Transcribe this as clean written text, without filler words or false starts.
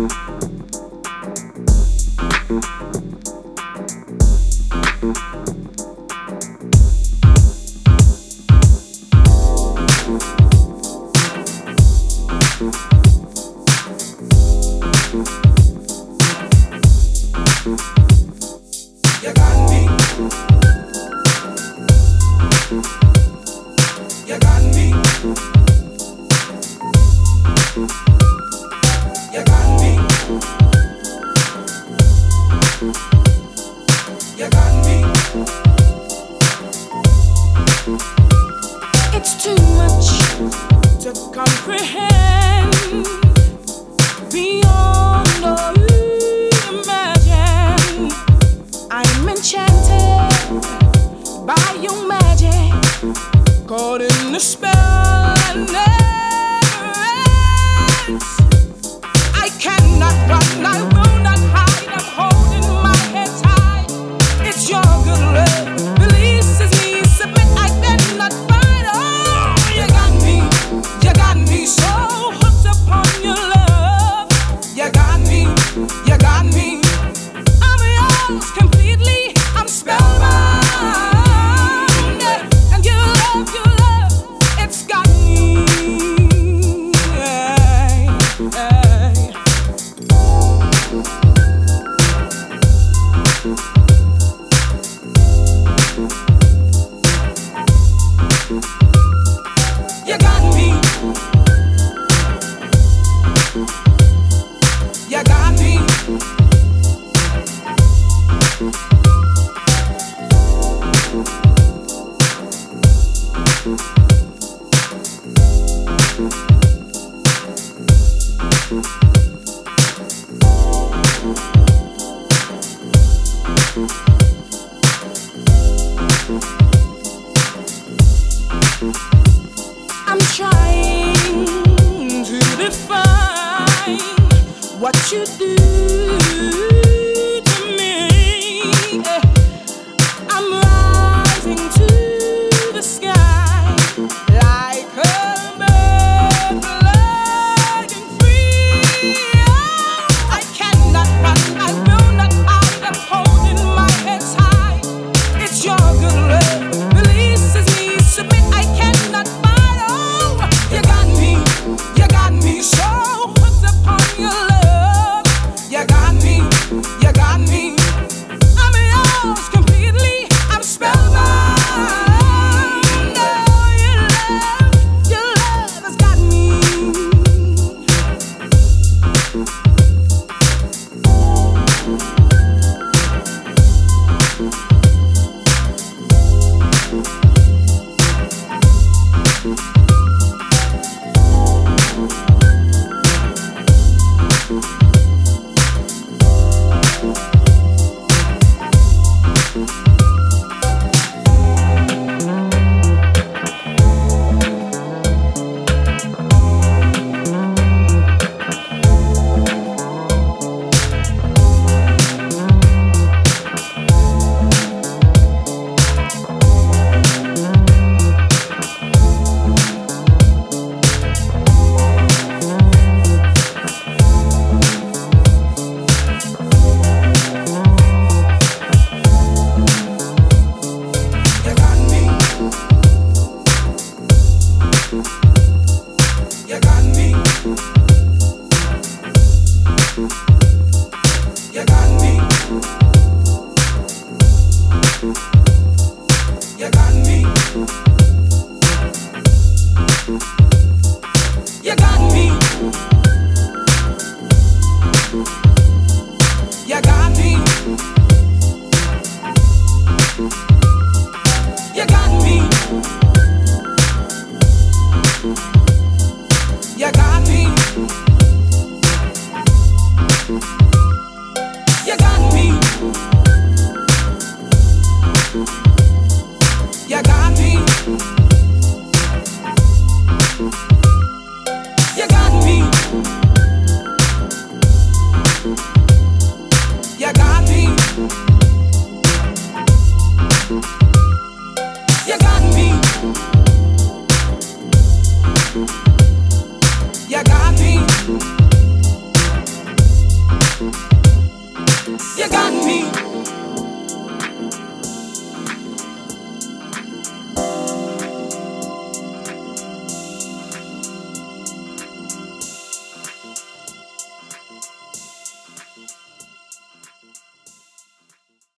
It's too much to comprehend, beyond all you imagine. I'm enchanted by your magic, caught in the spell that never ends. I cannot run, I will not hide. I'm holding my head tight. It's your good love releases me. Submit, I cannot fight. Oh, you got me so hooked upon your love. You got me. I'm yours completely. I'm spellbound. And your love, it's got me. You got me. You got me. I'm trying to define what you do to me. I'm rising to the sky like a bird flying free. Oh, I cannot run, I will not hide. I'm holding my head high. It's your good love releases me. Submit, I cannot fight. Oh, you got me so hooked upon your love. You got me. I'm yours completely. I'm spellbound. Oh, your love has got me.